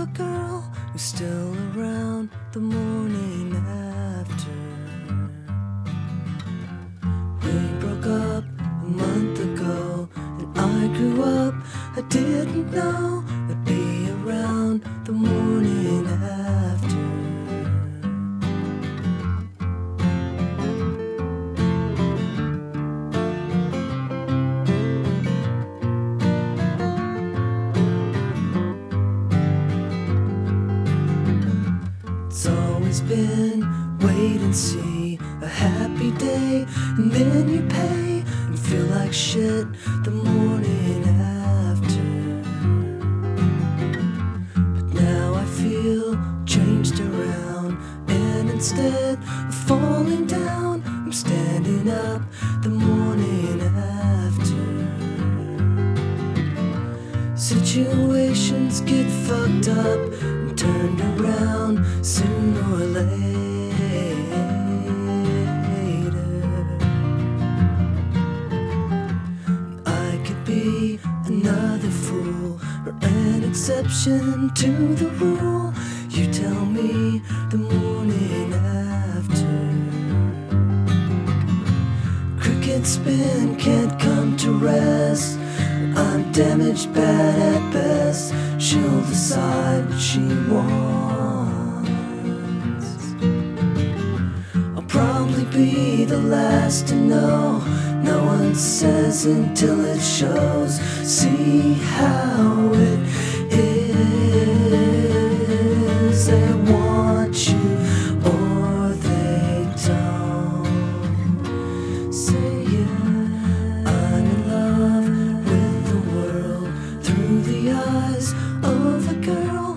a girl who's still around the morning after. We broke up a month ago, and I grew up. I didn't know I'd be around the morning after. It's always been wait and see, a happy day, and then you pay and feel like shit the morning after. But now I feel changed around, and instead of falling down, I'm standing up the morning after. Situations get fucked up and turned around sooner or later. I could be another fool or an exception to the rule. You tell me the morning after. Cricket spin can't come to rest. I'm damaged, bad at best. She'll decide what she wants. I'll probably be the last to know. No one says until it shows. See how it is. They want you or they don't. Say yeah. I'm in love with the world through the eyes of a girl